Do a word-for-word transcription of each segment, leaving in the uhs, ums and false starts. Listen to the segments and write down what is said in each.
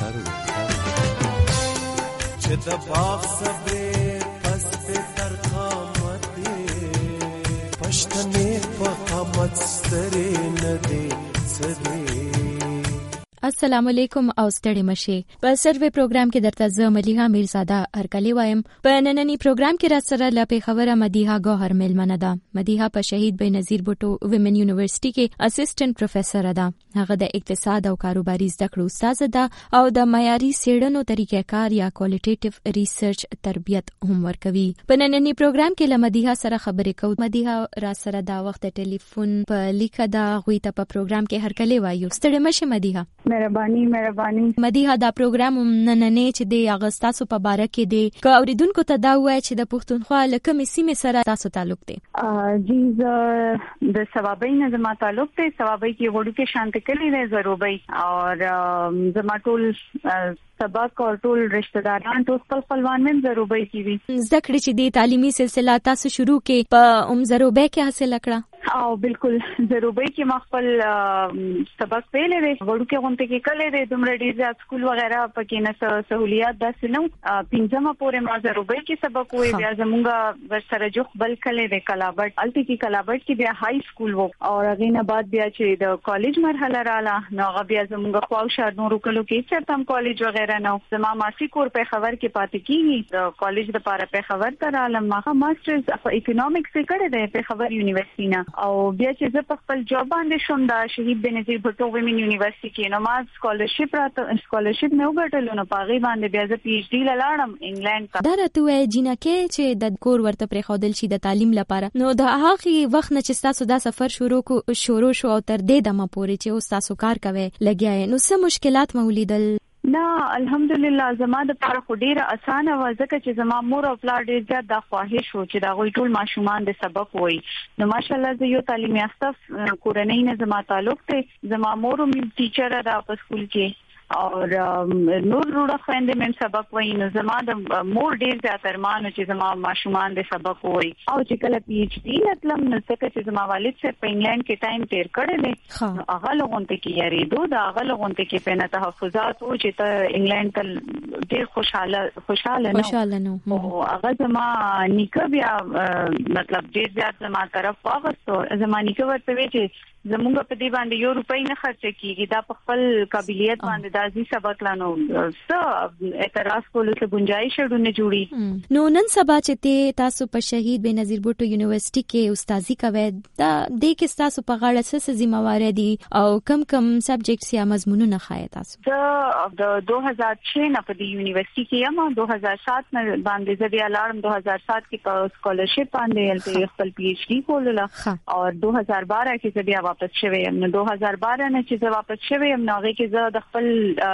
ترو چې د باغ صبر پس په تر قامت پښتنې په قامت ستري نه دي سدي. السلام علیکم او ستړي مشه. په سروې پروګرام کې درته زه ملیحه میرزاده هرکلی وایم. په نننی پروګرام کې را سره ل پیښوره مدیحه ګوهر میلمنه ده. مدیحه په شهید بېنظیر بوټو ویمن یونیورسيټي کې اسسټنټ پروفیسور ده. هغه د اقتصاد او کاروباري زده کړو استاد ده او د معیاري څېړنو طریقې کار یا کوالټیټیو ریسرچ تربیت هم ورکوي. په نننی پروګرام کې ل مدیحه سره خبرې کوو. مدیحه را سره دا وخت ټلیفون په لیکه دا غوي ته په پروګرام کې هرکلی وایو. ستړي مشه مدیحه. مهرباني مهرباني. مدیحه دا پروګرام نننې چې د اغستاسو په باره کې دی که اوریدونکو ته دا وایي چې د پښتونخوا له کومې سیمې سره تاسو تعلق دی؟ جی زه د ثوابۍ نه زما تعلق دی. ثوابۍ کې وړوکی شانت کلی دی زروبۍ او زما ټول سبق او ټول رشتہ داران ټول خپل خپلوان من زروبۍ کې وي. زده کړې چې د تعلیمي سلسله تاسو شروع کې په ام زروبۍ کې حاصل کړه؟ او بالکل زروبۍ کې ما خپل سبق پیلې دي. وړوکی غونډه کې کله د دومره ډیر زیات سکول وغیرہ پکې نه سہولیات داسې نو پنځمه پورې ما زروبۍ کې سبق وې. بیا زمونږ ورسره جو بل کله د کلابټ الته کې کلابټ کې بیا های سکول وو او هغه نه بعد بیا چې د کالج مرحله رااله نو هغه بیا زمونږ خواو شادنو کلو کې چې تم کالج وغیرہ نو زما ماسي کور په خبر کې پاتې کیږي. د کالج د لپاره په خبر تر عالم ما ماسترز اف اکونومکس کړه د په خبر یونیورسيټي نه او بیا چې زه په خپل جاب باندې شوم د شهید بېنظیر بوټو ویمن یونیورسيټي کې نو ما سکالرشپ راته سکالرشپ نو ګټلو نو پاغي باندې بیا زه پی ایچ ډی لاړم انګلند ته. دا راته وایي جنکه چې د کور ورته پرې خودل شي د تعلیم لپاره نو د هغه وخت نه چې تاسو دا سفر شروع کو شروع شو او تر دې دمه پورې چې اوس تاسو کار کوي لګیاي نو څه مشکلات مولیدل؟ نه الحمدلله زما د لپاره خو ډیره اسانه و ځکه چې زما مور او پلار ډیر زیات د خواهش وو چې دا غوي ټول ماشومان د سبق وای. نو ماشاءالله زه یو تعلیمي یافته کورنۍ نه زما تعلق ته. زما مور هم ټیچر ده په سکول کې او نور وروړه خويندې مې سبق وای. نو زما د مور ډیر زیات ارمان چې زما ماشومان د سبق وای او چې کله پی ایچ ډی لتلم نو څنګه چې زما والد سره په انګلند کې ټایم تیر کړی دی نو هغه لغونته کې یریدو دا هغه لغونته کې په نه تحفظات او چې ته انګلند ته ډیر خوشاله خوشاله نو خوشاله نو او هغه زما نیکه بیا مطلب ډیر زیات زما طرف واغستو. زما نیکه ورته وی چې زموږ په دې باندې یو روپۍ نه خرچ کیږي دا په خپل قابلیت باندې دازي سبق لانو څه اعتراض کولو ته گنجائش شډونه جوړي. نو نن سبا چې تاسو په شهید بېنظیر بوټو یونیورسيټي کې استادي کوي دا د کې تاسو په غاړه څه ذمہواری دي او کم کم سبجیکټس یا مضمونونه خای تاسو؟ د دوه هزار شش نه په دې یونیورسيټي کې یم. دوه هزار سات نه باندې زه بیا لاړم. دوه هزار سات کې په سکالرشپ باندې خپل پی ایچ ډی کوله او دوه هزار بارہ کې زه بیا واپس شوم. نو دوه هزار بارہ نه چې زه واپس شوم نو هغه کې زه د خپل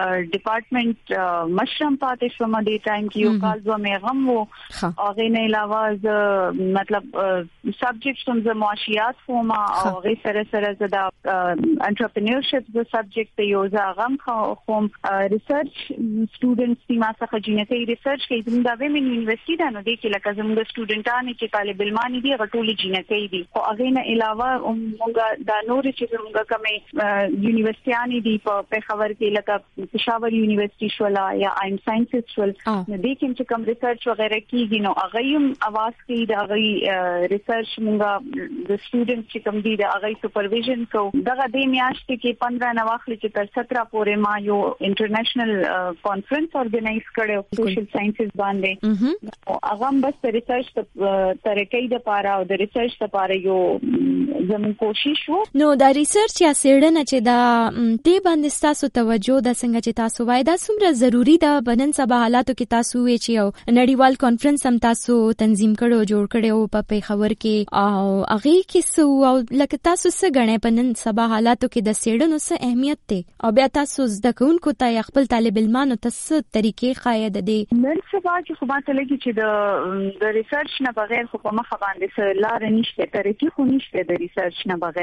ډپارټمنټ مشرم پاتې شوم. د ټایم کې یو کال زه مې غم وو هغه نه علاوه زه مطلب سبجیکټ هم زه معاشيات کوم او هغه سره سره زه د انټرپرینورشپ د سبجیکټ یو زه غم کوم. ریسرچ سټوډنټس چې ما څخه جنټي ریسرچ کوي زموږ د ویمن یونیورسيټي دا نو د کې لکه زموږ سټوډنټان چې طالب علمان دي غټولي جنټي دي او هغه نه علاوه موږ د نور چې زموږ کومه یونیورسيټي دي په خبر کې لکه پېښور یونیورسيټي شولا یا ایم ساينسز شول نو د کوم چې کوم ریسرچ وغیرہ کیږي نو هغه هم اواز کوي د هغه ریسرچ موږ د سټوډنټ چې کوم دي د هغه سپرویژن کو دغه د میاشتې کې پندرہ نه واخلي چې تر سترہ پورې ما یو انټرنیشنل کانفرنس اورګنایز کړو سوشل ساينسز باندې او هغه بس ریسرچ طریقې د لپاره او د ریسرچ لپاره یو زموږ کوشش وو. نو دا ریسرچ یا څېړنه چې دا دې باندې تاسو توجه د څنګه چې تاسو وای دا څومره ضروری ده بنن سبا حالاتو کې تاسو وی چې یو نړیوال کانفرنس هم تاسو تنظیم کړو جوړ کړو په پیښور کې او هغه کې سو او لکه تاسو څه غنې په نن سبا حالاتو کې د څېړنو څه اهمیت دی او بیا تاسو زده کوونکو ته خپل طالب علمانو ته څه طریقې خایې د نن سبا چې خو ماته لګي چې د د ریسرچ نه بغیر خو په مخ باندې لار نشته طریقې خو نشته د ریسرچ نه بغیر دا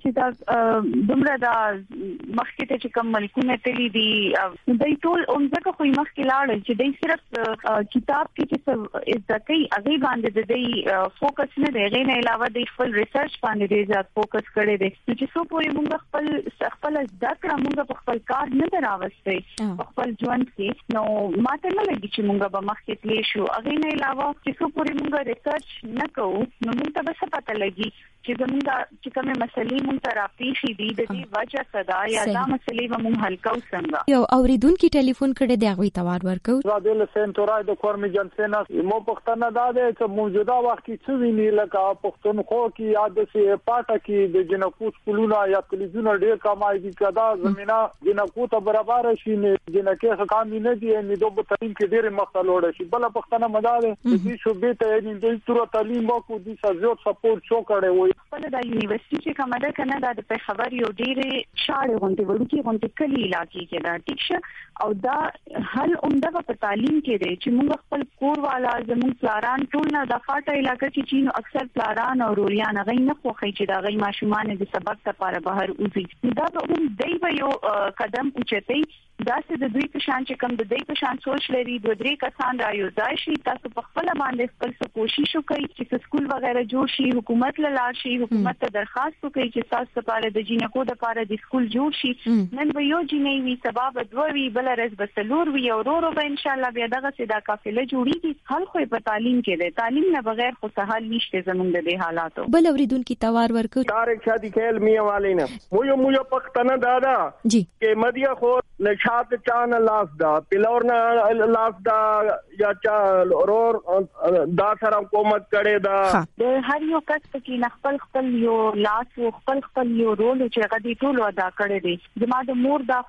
چې دا دومره دا مخکې ته چې کوم ملکونه تللی دي دوی ټول اومځکه خو مخکې لاړل چې دوی صرف کتاب کې چې از د کوي هغه باندې د دوی فوکس نه دی، غیر نه علاوه د خپل ریسرچ باندې ډېر زیات فوکس کړی دی چې څو پورې موږ خپل خپل زده کړه موږ په خپل کار نه دراوستي په خپل ژوند کې. نو ماته نه لګي چې موږ به مخکې تللی شو. هغه نه علاوه چې څو پورې موږ ریسرچ نه کوو نو موږ ته به څه پته لګي چې زموږ چې کومه مسلې موږ ته راپېښې دي د دې وجه څه ده یا دا مسلې به موږ حل کوو څنګه. یو اوریدونکو ټلیفون کړي دی هغه ته وار ورکو. رادل سنټورای د کورمي جنسنا مو پښتنه دا ده چې موجوده وخت کې څه ویني لکه پښتونخوا کې یا د سي پاټه کې د جنکو سکولونه یا کلیزونه ډېر کمای دي کدا زمينه جنکو ته برابر شي نه جنکه حکام نه دي نه دوه تعلیم کې ډېر مختلف شي بل پښتنه مدار دي شو به ته د تر تعلیم کو دي سزور سپورټ شو کړي وي. خپل د یونیورسيټي چې کومه ده کنه دا د خبر یو ډېر شاړې غونډې وړوکی غونډې کلی علاقې کې دا ټیک شه او دا هل عمده په تعلیم کې دی چې موږ خپل کور والا زموږ پلاران ټول نه د فاټه علاقې چې چین اکثر پلاران او روریان غي نه خوخي چې دا غي ماشومان د سبق لپاره بهر وځي دا به هم دی به یو قدم اوچتي دا چې د دوی په شان چې کوم د دوی په شان سوچ لري دوه درې کسان را یو ځای شي تاسو په خپل باندې خپل کوشش وکړئ چې سکول وغیرہ جوړ شي حکومت له لار شي حکومت ته درخواست وکړي چې تاسو لپاره د جینکو لپاره د سکول جوړ شي نن به یو جینې وي سبب دوی بل رز بسلور وي او ورو به ان شاء الله بیا دغه سیدا قافله جوړیږي حل خو په تعلیم کې دی تعلیم نه بغیر خو سهال نشته زمونږ د دې حالاتو. بل اوریدونکو توار ورکو طارق شادي کېل میه والینا مو یو مو پښتنه دادا جی کې مدیا خو نشاط چان لاس دا پلور نه لاس دا یا چا رور دا سره حکومت کړي دا د هر یو کس کې خپل خپل یو لاس او خپل خپل یو رول چې غدي ټول ادا کړی دی. زما د مور دا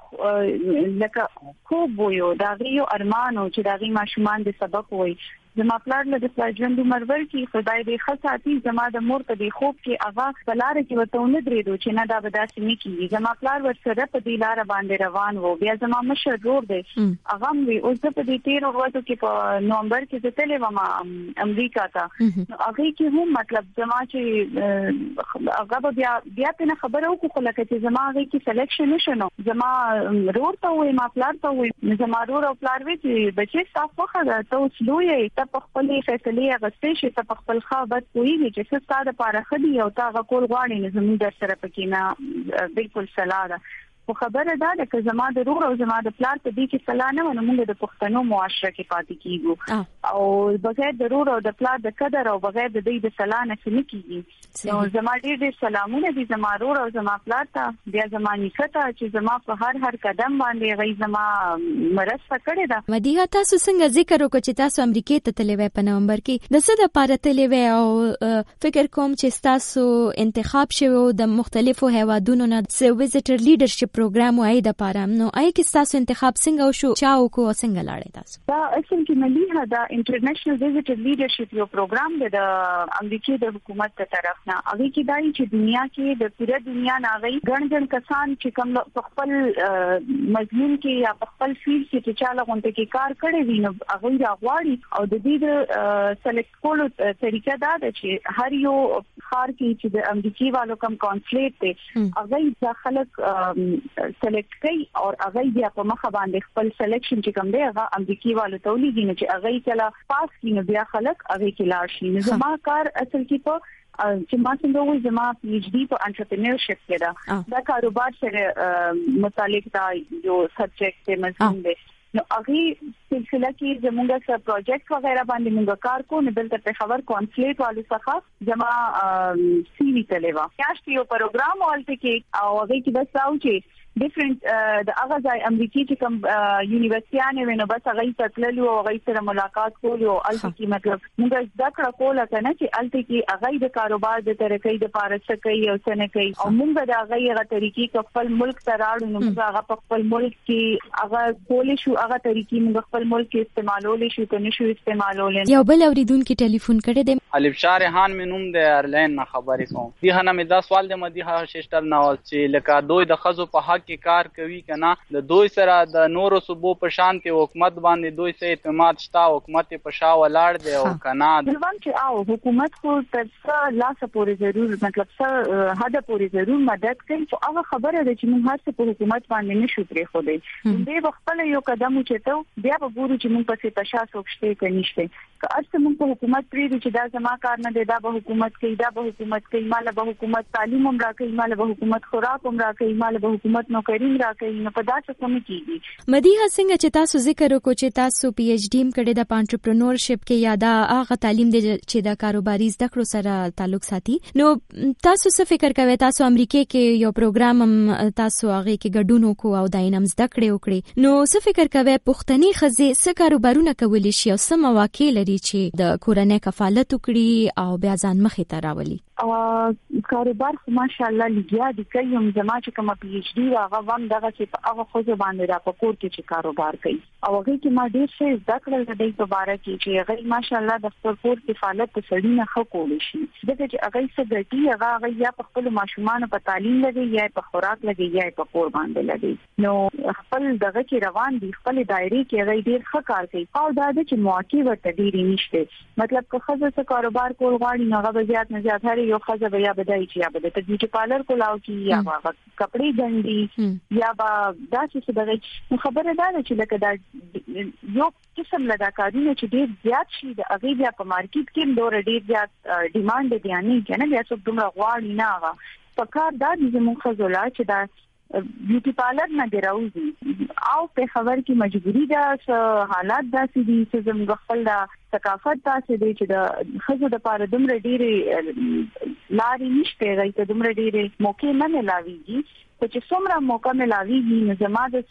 لکه خوب ویو دا غيو ارمانو چې دا غي ماشومان د سبق وای زما پلار له د ژوند عمر ورکی خدای دې خاصاتي زما د مور ته د خوب کې اغا بلار کې وتهونه درېدو چې نه دا بداسې نه کیږي. زما پلار ورسره په دې لار باندې روان وو بیا زما مشر ورور دی اغه مې اوس په دې تیر ورځو کې په نومبر کې تللی وم امریکا ته هغه کې هم مطلب زما چې هغه بیا بیا په خبرو کو لکه چې زما هغه کې سلیکشن نشو زما ورور ته وې ما پلار ته وې زما ورور او پلار وې چې بچي تاسو خو دا تاسو لوی په خپل فیصله غوښتي چې په خپل خابت کوي چې څه ستاسو لپاره خدي او تاغه کول غواړي نه زموږ در سره پکې نه بالکل سلاده خو خبره ده چې زما د روغ او زما د پلار په دې کې صلاح نه ونه موږ د پښتنو معاشره کې پاتې کیږو او بغیر د روغ او د پلار د قدر او بغیر د دې د صلاح نه څه کیږي. نو زما ډېر ډېر سلامونه دي زما روغ او زما پلار ته بیا زما نیکته چې زما په هر هر قدم باندې غي زما مرسته کړې ده. مدیحه تاسو څنګه ذکر وکړئ چې تاسو امریکای ته تللی وای په نومبر کې د څه د پاره تللی وای او فکر کوم چې تاسو انتخاب شوه د مختلفو هیوادونو نه سه ویزټر لیډرشپ پروګرام وای د پاره نو آی کې تاسو انتخاب څنګه وشو چاو کو څنګه لاړې تاسو؟ دا اصل کې ملي دا انټرنیشنل ویزټر لیډرشپ یو پروګرام دی د امریکای د حکومت تر طرف نه هغه کې دای چې دنیا کې د پوره دنیا نه غي ګڼ ګڼ کسان چې کوم په خپل مضمون کې یا په خپل فیلډ کې چې چاله غونډه کې کار کړی وي نو هغه راغواړي او د دې د سلیکټ کولو طریقه دا ده چې هر یو خار کې چې د امریکای والو کم کانسلیټ دی هغه د خلک سلیکټ کوي او هغه بیا په مخ باندې خپل سلیکشن چې کوم دی هغه امریکای والو تولید نه چې هغه کله پاس کینو بیا خلک هغه کې لاړ شي. نو زما کار اصل کې په چې ما څنګه وایي زما پی ایچ ډی په انټرپرینورشپ کې دا دا کاروبار سره متعلق دا یو سبجیکټ دی مضمون دی. نو هغه سلسله کې زموږه سره پروجیکټ وغیرہ باندې موږ کار کوو نو دلته په خبر کانسلیټ والو څخه زما سی وی تلوا کاشتي یو پروګرام ولته کې او هغه کې بس راو چې ډیفرنٹ د هغه ځای امریکای چې کوم یونیورسيټیانه وینو بس هغه تتللو او هغه سره ملاقات کولو الته کې مطلب موږ ذکر کوله کنه چې الته کې هغه د کاروبار د طریقې د پارسه کوي او څنګه کوي او موږ د هغه هغه طریقې خپل ملک ته راوړو نو موږ هغه خپل ملک کې هغه کولې شو هغه طریقې موږ خپل ملک کې استعمالولې شو کنه شو استعمالولې. یو بل اوریدونکو ټلیفون کړی دی الف شارحان مینوم د ایرلاین نه خبرې کوم دی هنه مې دا سوال د مدیحه ششتل ناول چې لکه دوی د خزو په حق کې کار کوي کنه د دوی سره د نورو صوبو په شانتي حکومت باندې دوی سره اعتماد شته، حکومت په شا ولاړ دی او کنه دلوان چې او حکومت خو تر څه لاس پورې ضرور مطلب څه حد پورې ضرور مدد کوي، خو هغه خبره ده چې موږ هر څه په حکومت باندې نشو پرې خو دی دې خپل یو قدم چته بیا به ګورو چې موږ په څه شا سوچته کنيشته که اصل موږ په حکومت پرې چې دا زما کار نه دی، دا به حکومت کوي، دا به حکومت کوي، مال به حکومت تعلیم هم راکوي، مال به حکومت خوراک هم راکوي، مال به حکومت نوکری هم راکوي، نو په داسې کوم کېږي. مدیحه څنګه چې تاسو ذکر وکړو چې تاسو پی ایچ ډی م کړی د انټرپرنورشپ کې یا دا هغه تعلیم دی چې د کاروباري زده کړو سره تعلق ساتي، نو تاسو څه فکر کوئ؟ تاسو امریکا کې یو پروګرام هم تاسو هغه کې ګډون وکړو او دا یې هم زده کړې وکړي، نو څه فکر کوئ پښتني ښځې څه کاروبارونه کولی شي او څه مواقع لري چې د کورنۍ کفالت وکړي او بیا ځان مخې ته راولي؟ کاروبار خو ماشاءالله لګیا دي کوي، هم زما چې کوم پی ایچ ډی هغه وم دغه چې په هغه خو باندې را پکور کې چې کاروبار کوي او هغه کې ما ډیر څه زده کړل د دې په اړه کې چې هغه ماشاءالله د خپل کور کفالت په سړی نه خو کولی شي، دغه چې هغه څه ګټي هغه هغه یا په خپل ماشومان په تعلیم لګي یا په خوراک لګي یا په کور باندې لګي، نو خپل دغه کې روان دي خپل دایره کې هغه ډیر ښه کار کوي او دا د چې مواقع ورته ډیر نشته، مطلب که خزه څه کاروبار کول غواړي نو هغه زیات نه زیات هر یو خزه بیا بدای چې یا بده ته بیوټي پارلر کولاو کی یا هغه کپڑے ګنډي یا با داسې څه دغه خبره ده چې لکه دا یو قسم لداکارونه چې ډیر زیات شي د هغه بیا په مارکیټ کې ډور ډیر زیات ډیماند دی نه کنه بیا څوک دومره غواړي نه هغه پکار دا د زموږ خزولا چې دا بیوټي پارلر نه دی راوځي او په خبر کې مجبوری ده حالات داسې دي چې زموږ خپل دا ثقافت داسې دی چې د خزو د پاره دومره ډیره لاري نشته راځي ته دومره ډیره موقع نه ملاويږي، چې څومره موقع ملاويږي نو زما د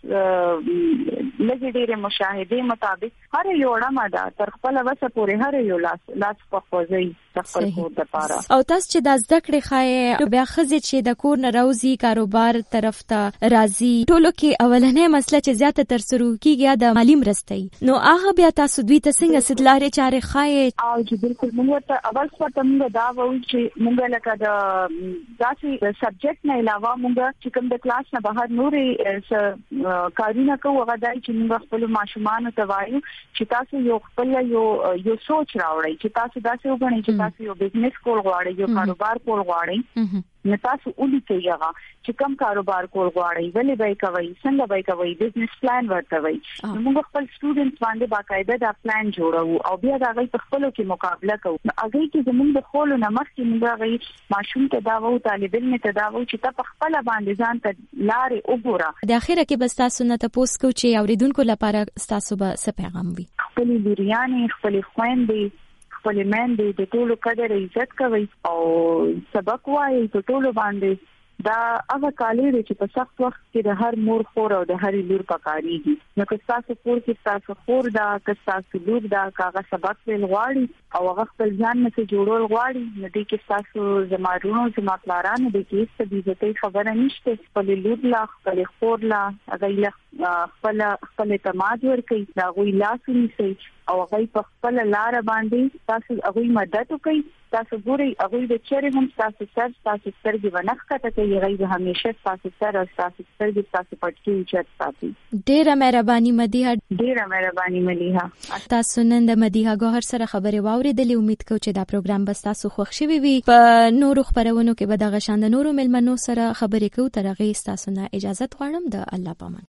لږ ډیره مشاهده مطابق هر یو ډمه دا تر خپل وسه پورې هر یو لاس لاس په خوځي خپل کور د پاره. او تاسو چې د زده کړې خای بیا خزه چې د کور نه راوځي کاروبار طرف ته راځي ټولو کې اولنې مسله چې زیاته تر سره کیږي د مالی مرستې، نو هغه بیا تاسو دوی ته څنګه ستلارې چارې خای؟ او چې بالکل موږ ته اول څه ته موږ دا وایو چې موږ لکه د داسې سبجیکټ نه علاوه موږ چې کوم د کلاس نه بهر نورې کارونه کوو هغه دای چې موږ خپل ماشومان ته وایو چې تاسو یو خپل یو یو سوچ راوړئ چې تاسو داسې وګڼئ چې تاسو یو بزنس کول غواړئ یو کاروبار کول غواړئ نو تاسو اولي کوي هغه چې کوم کاروبار کول غواړئ ولې به کوي څنګه به کوي بزنس پلان ورته وي، موږ خپل سټوډنټس باندې باقاعده دا پلان جوړو او بیا دا غي په خپلو کې مقابله کوو، هغه کې زموږ د خپل نمخ کې موږ غي ماشوم ته دا وو طالب علم ته دا وو چې ته په خپل باندې ځان ته لارې وګوره. د اخیره کې بس تاسو نه تاسو کو چې اوریدونکو لپاره تاسو به څه پیغام وي؟ خپل لوريانې خپل خويندې خپل مېندې د ټولو قدر عزت کوي او سبق وایي په ټولو باندې دا هغه کالي چې په سخت وخت کې د هر مور خور او د هر لور پکاريږي، نو که تاسو کور کې تاسو خور دا که تاسو لور دا کاغه سبق ویل غواړي او هغه خپل ځان نه جوړول غواړي نو دې کې تاسو زمارونو زما پلارانو د کې څه دي چې خبره نشته، خپل لور لا خپل خور لا هغه خپل خپل اعتماد ورکړي دا غوي لاسونی سي او هغه په خپل لار باندې تاسو هغه مدد وکړي، تاسو ګوري هغه د چیرې هم تاسو سر تاسو سترګې ونخته کوي هغه همیشه تاسو سر او تاسو سترګې تاسو پټکی چت ساتي. ډیره مهرباني مدیحه. ډیره مهرباني مدیحه. تاسو نن د مدیحه ګوهر سره خبرې واوریدلې، امید کوم چې دا پروګرام بس تاسو خوښ شوي وي. په نورو خبرونو کې به دغه شان د نورو ملمنو سره خبرې کوو، تر هغه تاسو نه اجازه غواړم. د الله پامان.